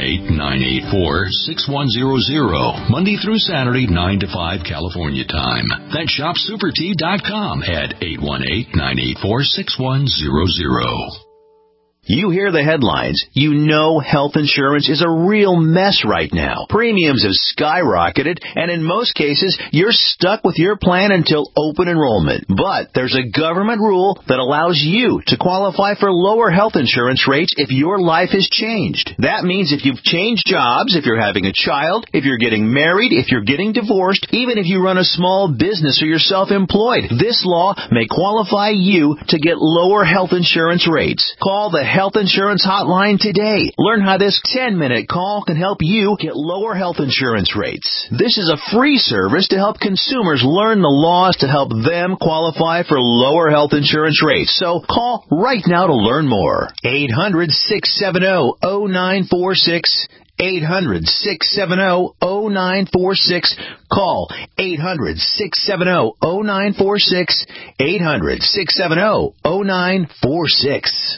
818-984-6100, Monday through Saturday, 9 to 5 California time. That's shopsupertea.com at 818-984-6100. You hear the headlines. You know health insurance is a real mess right now. Premiums have skyrocketed, and in most cases, you're stuck with your plan until open enrollment. But there's a government rule that allows you to qualify for lower health insurance rates if your life has changed. That means if you've changed jobs, if you're having a child, if you're getting married, if you're getting divorced, even if you run a small business or you're self-employed, this law may qualify you to get lower health insurance rates. Call the Health Insurance Hotline today. Learn how this 10-minute call can help you get lower health insurance rates. This is a free service to help consumers learn the laws to help them qualify for lower health insurance rates. So call right now to learn more. 800-670-0946. 800-670-0946. Call 800-670-0946. 800-670-0946.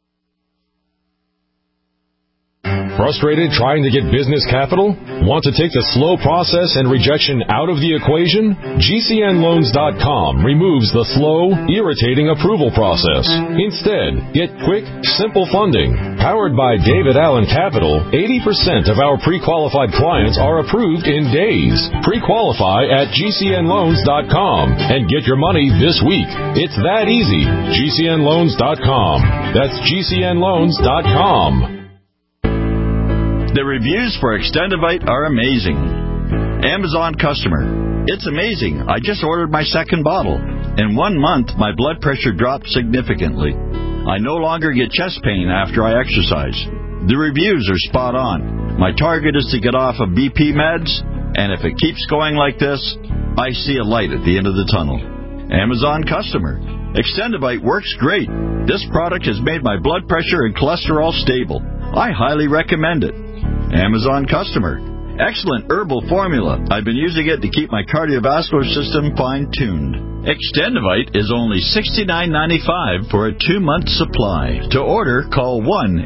Frustrated trying to get business capital? Want to take the slow process and rejection out of the equation? GCNLoans.com removes the slow, irritating approval process. Instead, get quick, simple funding. Powered by David Allen Capital, 80% of our pre-qualified clients are approved in days. Pre-qualify at GCNLoans.com and get your money this week. It's that easy. GCNLoans.com. That's GCNLoans.com. The reviews for Extendivite are amazing. Amazon customer. It's amazing. I just ordered my second bottle. In 1 month, my blood pressure dropped significantly. I no longer get chest pain after I exercise. The reviews are spot on. My target is to get off of BP meds, and if it keeps going like this, I see a light at the end of the tunnel. Amazon customer. Extendivite works great. This product has made my blood pressure and cholesterol stable. I highly recommend it. Amazon customer. Excellent herbal formula. I've been using it to keep my cardiovascular system fine-tuned. Extendivite is only $69.95 for a 2-month supply. To order, call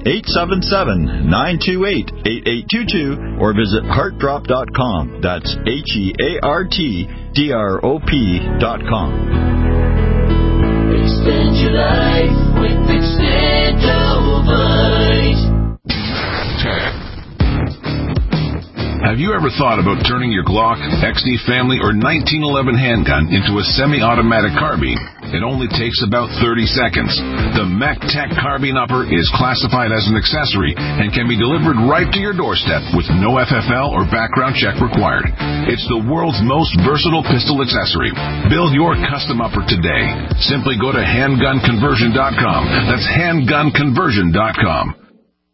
1-877-928-8822 or visit heartdrop.com. That's HEARTDROP.com. Extend your life with Extendivite. Have you ever thought about turning your Glock, XD Family, or 1911 handgun into a semi-automatic carbine? It only takes about 30 seconds. The MechTech Carbine Upper is classified as an accessory and can be delivered right to your doorstep with no FFL or background check required. It's the world's most versatile pistol accessory. Build your custom upper today. Simply go to handgunconversion.com. That's handgunconversion.com.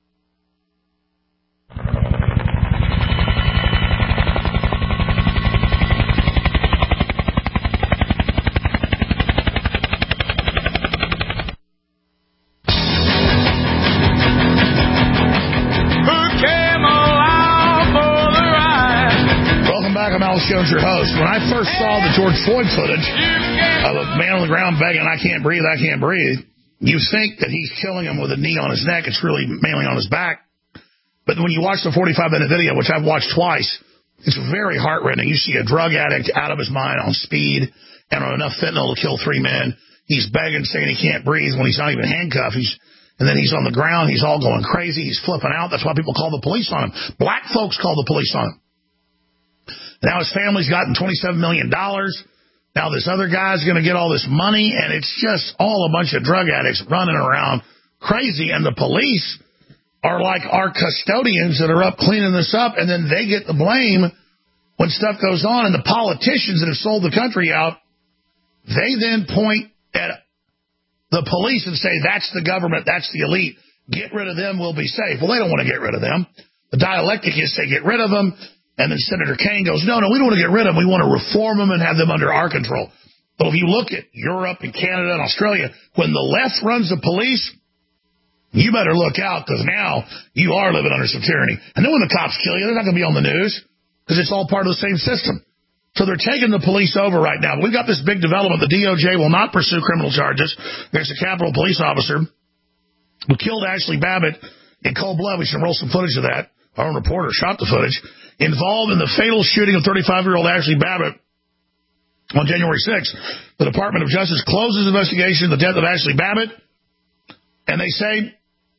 Jones, your host. When I first saw the George Floyd footage of a man on the ground begging, I can't breathe, you think that he's killing him with a knee on his neck. It's really mainly on his back. But when you watch the 45-minute video, which I've watched twice, it's very heart-rending. You see a drug addict out of his mind on speed and on enough fentanyl to kill 3 men. He's begging, saying he can't breathe when he's not even handcuffed. And then he's on the ground. He's all going crazy. He's flipping out. That's why people call the police on him. Black folks call the police on him. Now his family's gotten $27 million. Now this other guy's going to get all this money, and it's just all a bunch of drug addicts running around crazy, and the police are like our custodians that are up cleaning this up, and then they get the blame when stuff goes on, and the politicians that have sold the country out, they then point at the police and say, that's the government, that's the elite. Get rid of them, we'll be safe. Well, they don't want to get rid of them. The dialectic is say, get rid of them. And then Senator Kaine goes, no, we don't want to get rid of them. We want to reform them and have them under our control. But if you look at Europe and Canada and Australia, when the left runs the police, you better look out, because now you are living under some tyranny. And then when the cops kill you, they're not going to be on the news, because it's all part of the same system. So they're taking the police over right now. We've got this big development. The DOJ will not pursue criminal charges. There's a Capitol police officer who killed Ashley Babbitt in cold blood. We should roll some footage of that. Our own reporter shot the footage. Involved in the fatal shooting of 35-year-old Ashley Babbitt on January 6th. The Department of Justice closes investigation of the death of Ashley Babbitt, and they say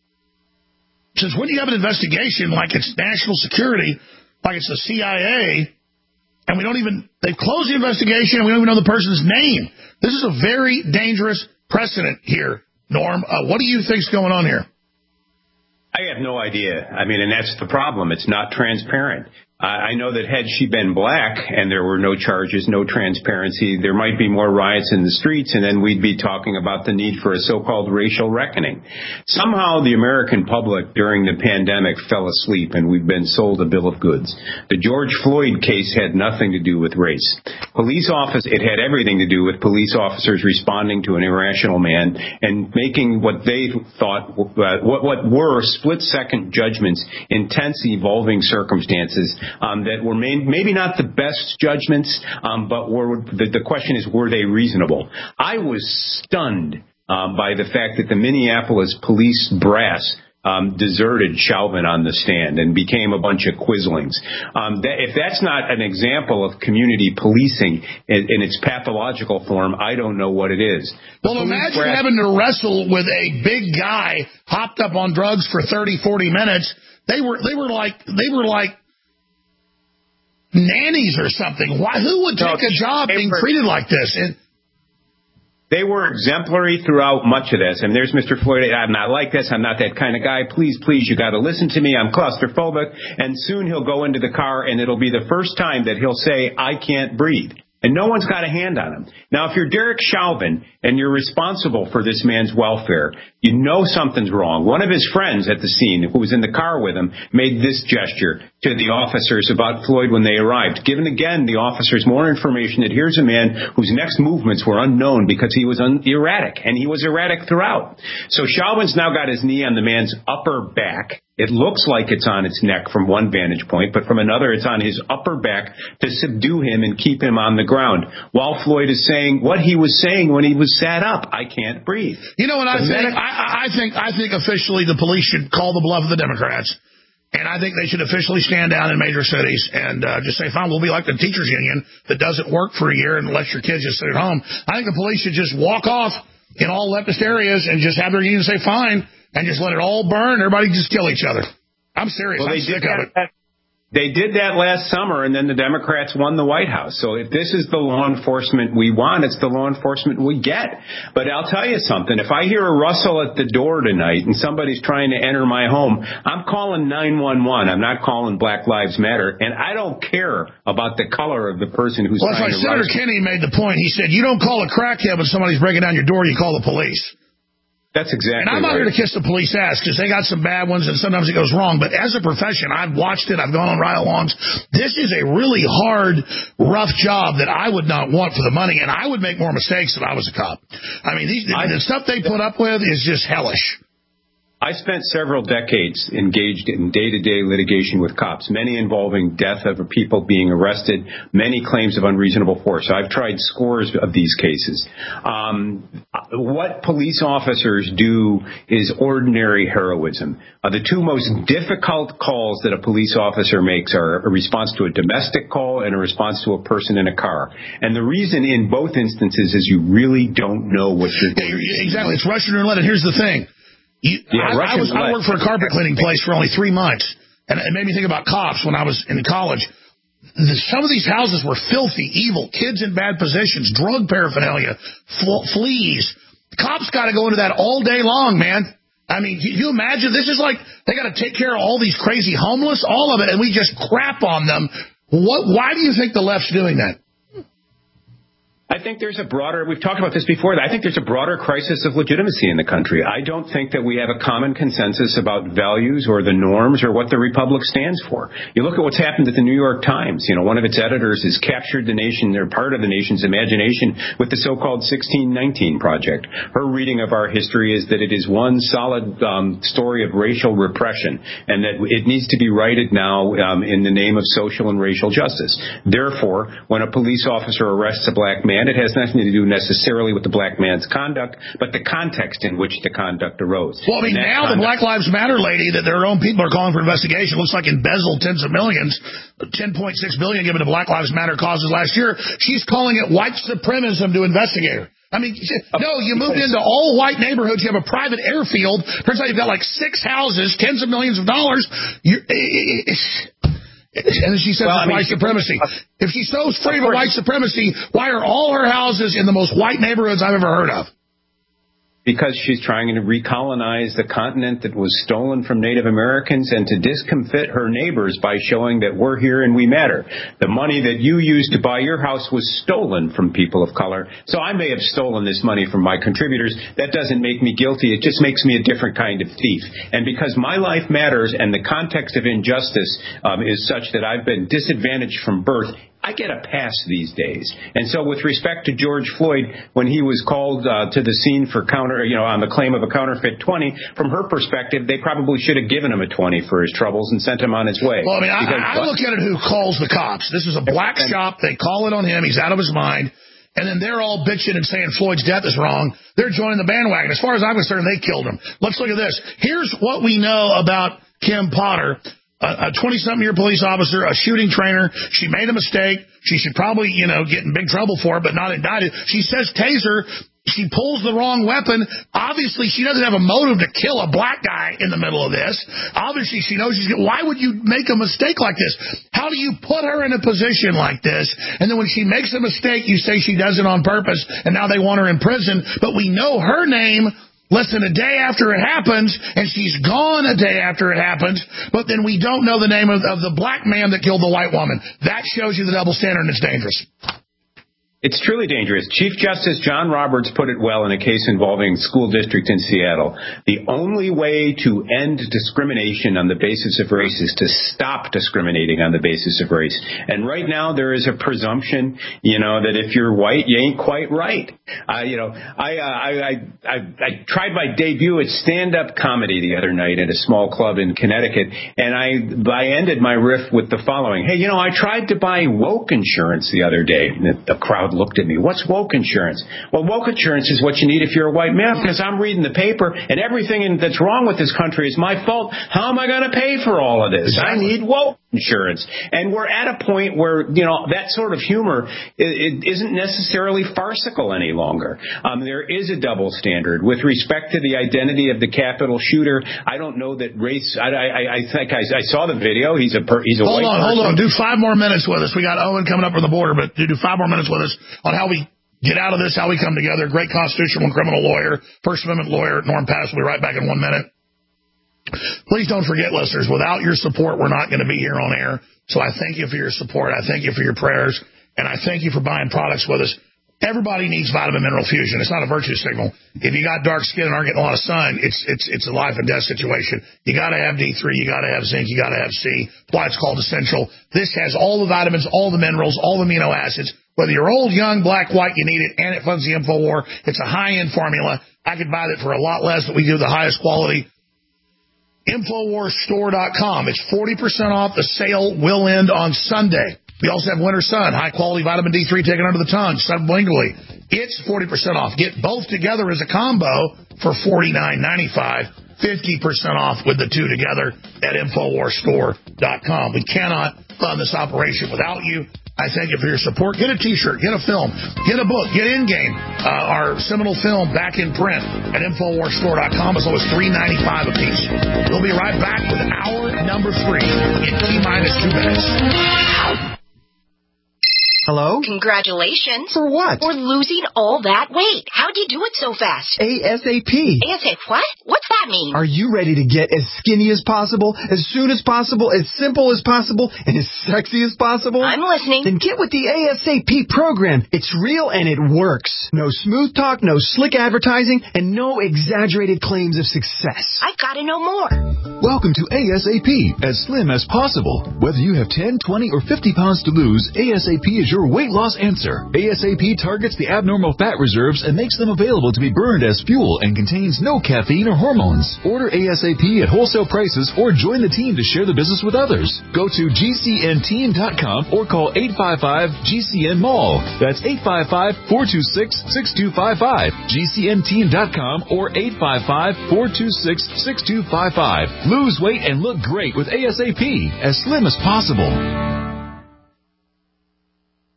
since when do you have an investigation like it's national security, like it's the CIA, and they've closed the investigation and we don't even know the person's name. This is a very dangerous precedent here, Norm. What do you think's going on here? I have no idea. I mean, and that's the problem. It's not transparent. I know that had she been black and there were no charges, no transparency, there might be more riots in the streets, and then we'd be talking about the need for a so-called racial reckoning. Somehow the American public during the pandemic fell asleep and we've been sold a bill of goods. The George Floyd case had nothing to do with race. It had everything to do with police officers responding to an irrational man and making what they thought what were split-second judgments in tense, evolving circumstances that were maybe not the best judgments, but the question is, were they reasonable? I was stunned by the fact that the Minneapolis police brass deserted Chauvin on the stand and became a bunch of quislings. If that's not an example of community policing in its pathological form, I don't know what it is. Well, imagine having to wrestle with a big guy hopped up on drugs for 30, 40 minutes. They were like nannies or something. Who would take a job being treated like this? They were exemplary throughout much of this. And there's Mr. Floyd. I'm not like this. I'm not that kind of guy. Please, you got to listen to me. I'm claustrophobic. And soon he'll go into the car, and it'll be the first time that he'll say, I can't breathe. And no one's got a hand on him. Now, if you're Derek Chauvin and you're responsible for this man's welfare, you know something's wrong. One of his friends at the scene, who was in the car with him, made this gesture to the officers about Floyd when they arrived, giving again the officers more information that here's a man whose next movements were unknown because he was erratic, and he was erratic throughout. So Chauvin's now got his knee on the man's upper back. It looks like it's on its neck from one vantage point, but from another, it's on his upper back to subdue him and keep him on the ground, while Floyd is saying what he was saying when he was sat up. I can't breathe. You know what I think? I think officially the police should call the bluff of the Democrats. And I think they should officially stand down in major cities and just say, fine, we'll be like the teachers union that doesn't work for a year and lets your kids just sit at home. I think the police should just walk off in all leftist areas and just have their union say, fine, and just let it all burn. Everybody just kill each other. I'm serious. Well, I'm sick of it. They did that last summer, and then the Democrats won the White House. So if this is the law enforcement we want, it's the law enforcement we get. But I'll tell you something. If I hear a rustle at the door tonight and somebody's trying to enter my home, I'm calling 911. I'm not calling Black Lives Matter. And I don't care about the color of the person who's trying to rustle. Senator Kennedy made the point. He said, you don't call a crackhead when somebody's breaking down your door, you call the police. That's exactly right. And I'm not here to kiss the police ass because they got some bad ones and sometimes it goes wrong. But as a profession, I've watched it. I've gone on ride-alongs. This is a really hard, rough job that I would not want for the money. And I would make more mistakes if I was a cop. I mean, the stuff they put up with is just hellish. I spent several decades engaged in day-to-day litigation with cops, many involving death of people being arrested, many claims of unreasonable force. I've tried scores of these cases. What police officers do is ordinary heroism. The two most difficult calls that a police officer makes are a response to a domestic call and a response to a person in a car. And the reason in both instances is you really don't know what you're doing. Exactly. It's Russian roulette. And here's the thing. I worked for a carpet cleaning place for only 3 months, and it made me think about cops when I was in college. Some of these houses were filthy, evil, kids in bad positions, drug paraphernalia, fleas. Cops got to go into that all day long, man. I mean, can you imagine? This is like they got to take care of all these crazy homeless, all of it, and we just crap on them. Why do you think the left's doing that? I think there's we've talked about this before, I think there's a broader crisis of legitimacy in the country. I don't think that we have a common consensus about values or the norms or what the Republic stands for. You look at what's happened at the New York Times. You know, one of its editors has captured the nation, or part of the nation's imagination, with the so-called 1619 Project. Her reading of our history is that it is one solid story of racial repression, and that it needs to be righted now in the name of social and racial justice. Therefore, when a police officer arrests a black man, it has nothing to do necessarily with the black man's conduct, but the context in which the conduct arose. Well, I mean, now the Black Lives Matter lady that their own people are calling for investigation looks like embezzled tens of millions, $10.6 billion given to Black Lives Matter causes last year. She's calling it white supremacism to investigate her. I mean, no, you moved into all white neighborhoods. You have a private airfield. Turns out you've got like 6 houses, tens of millions of dollars. And then she says white supremacy. If she's so free of white supremacy, why are all her houses in the most white neighborhoods I've ever heard of? Because she's trying to recolonize the continent that was stolen from Native Americans and to discomfit her neighbors by showing that we're here and we matter. The money that you used to buy your house was stolen from people of color. So I may have stolen this money from my contributors. That doesn't make me guilty. It just makes me a different kind of thief. And because my life matters and the context of injustice is such that I've been disadvantaged from birth, I get a pass these days. And so with respect to George Floyd, when he was called to the scene for on the claim of a counterfeit 20, from her perspective, they probably should have given him a 20 for his troubles and sent him on his way. Well, I mean, I look at it who calls the cops. This is a black shop. They call it on him. He's out of his mind. And then they're all bitching and saying Floyd's death is wrong. They're joining the bandwagon. As far as I'm concerned, they killed him. Let's look at this. Here's what we know about Kim Potter. A 20-something-year police officer, a shooting trainer. She made a mistake. She should probably, get in big trouble for it, but not indicted. She says taser. She pulls the wrong weapon. Obviously, she doesn't have a motive to kill a black guy in the middle of this. Obviously, she knows why would you make a mistake like this? How do you put her in a position like this? And then when she makes a mistake, you say she does it on purpose, and now they want her in prison. But we know her name less than a day after it happens, and she's gone a day after it happens, but then we don't know the name of the black man that killed the white woman. That shows you the double standard, and it's dangerous. It's truly dangerous. Chief Justice John Roberts put it well in a case involving school district in Seattle. The only way to end discrimination on the basis of race is to stop discriminating on the basis of race. And right now there is a presumption, that if you're white, you ain't quite right. I tried my debut at stand-up comedy the other night at a small club in Connecticut, and I ended my riff with the following. Hey, I tried to buy woke insurance the other day. The crowd looked at me. What's woke insurance? Well, woke insurance is what you need if you're a white man, because I'm reading the paper and everything that's wrong with this country is my fault. How am I going to pay for all of this? I need woke insurance. And we're at a point where, that sort of humor it isn't necessarily farcical any longer. There is a double standard with respect to the identity of the Capitol shooter. I don't know that race. I think I saw the video. He's a white person. Hold on. Do 5 more minutes with us. We got Owen coming up from the border, but do 5 more minutes with us on how we get out of this, how we come together. Great constitutional and criminal lawyer, First Amendment lawyer, Norm Pass. We'll be right back in 1 minute. Please don't forget, listeners, without your support, we're not going to be here on air. So I thank you for your support. I thank you for your prayers. And I thank you for buying products with us. Everybody needs vitamin mineral fusion. It's not a virtue signal. If you got dark skin and aren't getting a lot of sun, it's a life and death situation. You got to have D3, you got to have zinc, you got to have C. That's why it's called Essential. This has all the vitamins, all the minerals, all the amino acids. Whether you're old, young, black, white, you need it, and it funds the InfoWar. It's a high-end formula. I could buy that for a lot less, but we do the highest quality. InfoWarsStore.com. It's 40% off. The sale will end on Sunday. We also have Winter Sun, high-quality vitamin D3 taken under the tongue, sublingually. It's 40% off. Get both together as a combo for $49.95, 50% off with the two together at InfoWarsStore.com. We cannot fund this operation without you. I thank you for your support. Get a T-shirt, get a film, get a book, get In-Game, our seminal film back in print at InfoWarsStore.com as low as $3.95 a piece. We'll be right back with hour number 3 in T-minus 2 minutes. Hello? Congratulations. For what? For losing all that weight. How'd you do it so fast? ASAP. ASAP what? What's that mean? Are you ready to get as skinny as possible, as soon as possible, as simple as possible, and as sexy as possible? I'm listening. Then get with the ASAP program. It's real and it works. No smooth talk, no slick advertising, and no exaggerated claims of success. I gotta know more. Welcome to ASAP, as slim as possible. Whether you have 10, 20, or 50 pounds to lose, ASAP is your weight loss answer. ASAP targets the abnormal fat reserves and makes them available to be burned as fuel and contains no caffeine or hormones. Order ASAP at wholesale prices or join the team to share the business with others. Go to GCNteam.com or call 855-GCN-MALL. That's 855-426-6255. GCNteam.com or 855-426-6255. Lose weight and look great with ASAP, as slim as possible.